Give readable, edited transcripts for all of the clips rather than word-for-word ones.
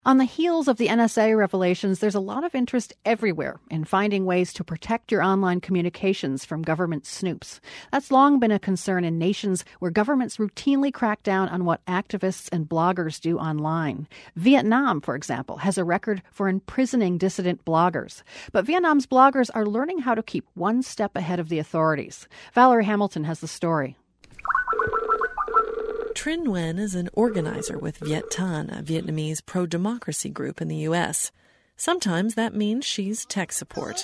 On the heels of the NSA revelations, there's a lot of interest everywhere in finding ways to protect your online communications from government snoops. That's long been a concern in nations where governments routinely crack down on what activists and bloggers do online. Vietnam, for example, has a record for imprisoning dissident bloggers. But Vietnam's bloggers are learning how to keep one step ahead of the authorities. Valerie Hamilton has the story. Trinh Nguyen is an organizer with Viet Thanh, a Vietnamese pro-democracy group in the U.S. Sometimes that means she's tech support.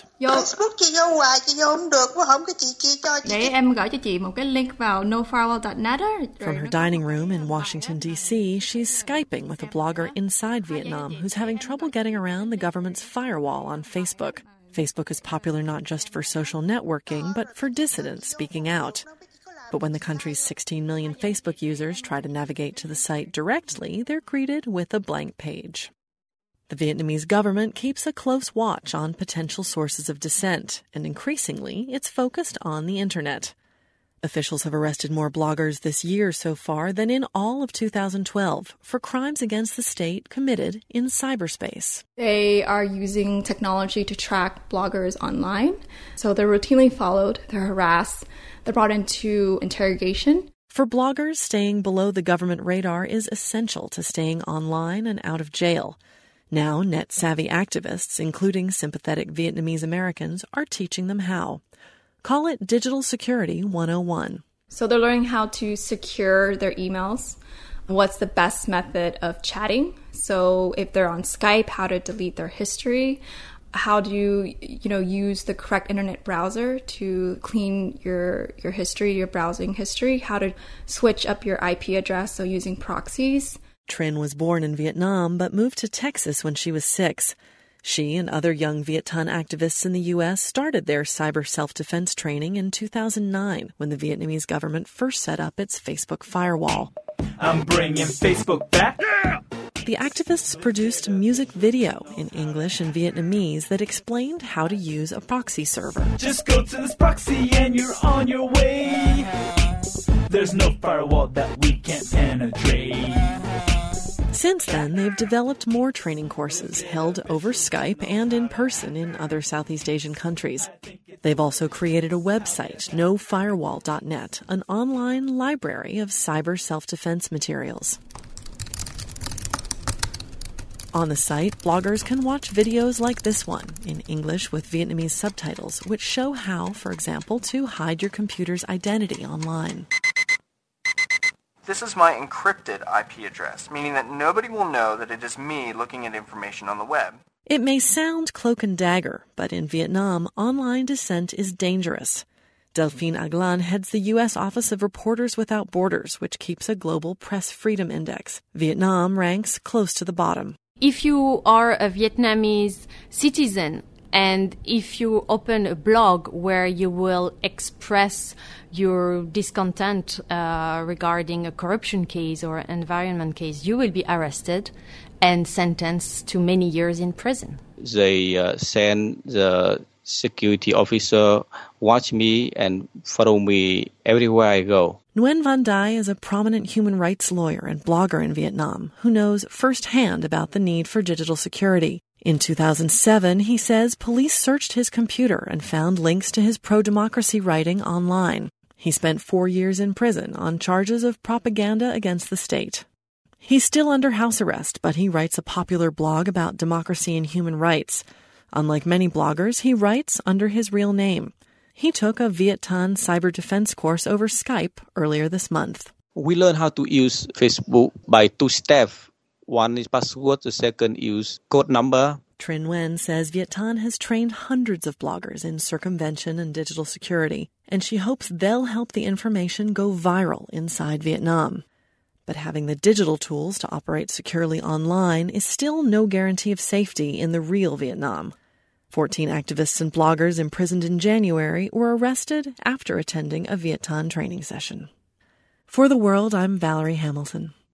Để em gửi cho chị một cái link vào nofirewall.net. From her dining room in Washington, D.C., she's Skyping with a blogger inside Vietnam who's having trouble getting around the government's firewall on Facebook. Facebook is popular not just for social networking, but for dissidents speaking out. But when the country's 16 million Facebook users try to navigate to the site directly, they're greeted with a blank page. The Vietnamese government keeps a close watch on potential sources of dissent, and increasingly, it's focused on the Internet. Officials have arrested more bloggers this year so far than in all of 2012 for crimes against the state committed in cyberspace. They are using technology to track bloggers online. So they're routinely followed, they're harassed, they're brought into interrogation. For bloggers, staying below the government radar is essential to staying online and out of jail. Now, net-savvy activists, including sympathetic Vietnamese Americans, are teaching them how. Call it Digital Security 101. So they're learning how to secure their emails. What's the best method of chatting? So if they're on Skype, how to delete their history. How do you use the correct internet browser to clean your history, your browsing history. How to switch up your IP address, so using proxies. Trinh was born in Vietnam but moved to Texas when she was 6. She and other young Viet Thanh activists in the U.S. started their cyber self-defense training in 2009 when the Vietnamese government first set up its Facebook firewall. I'm bringing Facebook back. Yeah! The activists produced a music video in English and Vietnamese that explained how to use a proxy server. Just go to this proxy and you're on your way. There's no firewall that we can't penetrate. Since then, they've developed more training courses held over Skype and in person in other Southeast Asian countries. They've also created a website, nofirewall.net, an online library of cyber self-defense materials. On the site, bloggers can watch videos like this one, in English with Vietnamese subtitles, which show how, for example, to hide your computer's identity online. This is my encrypted IP address, meaning that nobody will know that it is me looking at information on the web. It may sound cloak and dagger, but in Vietnam, online dissent is dangerous. Delphine Aglan heads the U.S. Office of Reporters Without Borders, which keeps a global press freedom index. Vietnam ranks close to the bottom. If you are a Vietnamese citizen and if you open a blog where you will express your discontent regarding a corruption case or environment case, you will be arrested and sentenced to many years in prison. They send the security officer watch me and follow me everywhere I go. Nguyen Van Dai is a prominent human rights lawyer and blogger in Vietnam who knows firsthand about the need for digital security. In 2007, he says police searched his computer and found links to his pro-democracy writing online. He spent 4 years in prison on charges of propaganda against the state. He's still under house arrest, but he writes a popular blog about democracy and human rights. Unlike many bloggers, he writes under his real name. He took a Viet Thanh cyber defense course over Skype earlier this month. We learn how to use Facebook by 2 steps. One is password, the second is code number. Trinh Nguyen says Viet Thanh has trained hundreds of bloggers in circumvention and digital security, and she hopes they'll help the information go viral inside Vietnam. But having the digital tools to operate securely online is still no guarantee of safety in the real Vietnam. 14 activists and bloggers imprisoned in January were arrested after attending a Viet Thanh training session. For The World, I'm Valerie Hamilton.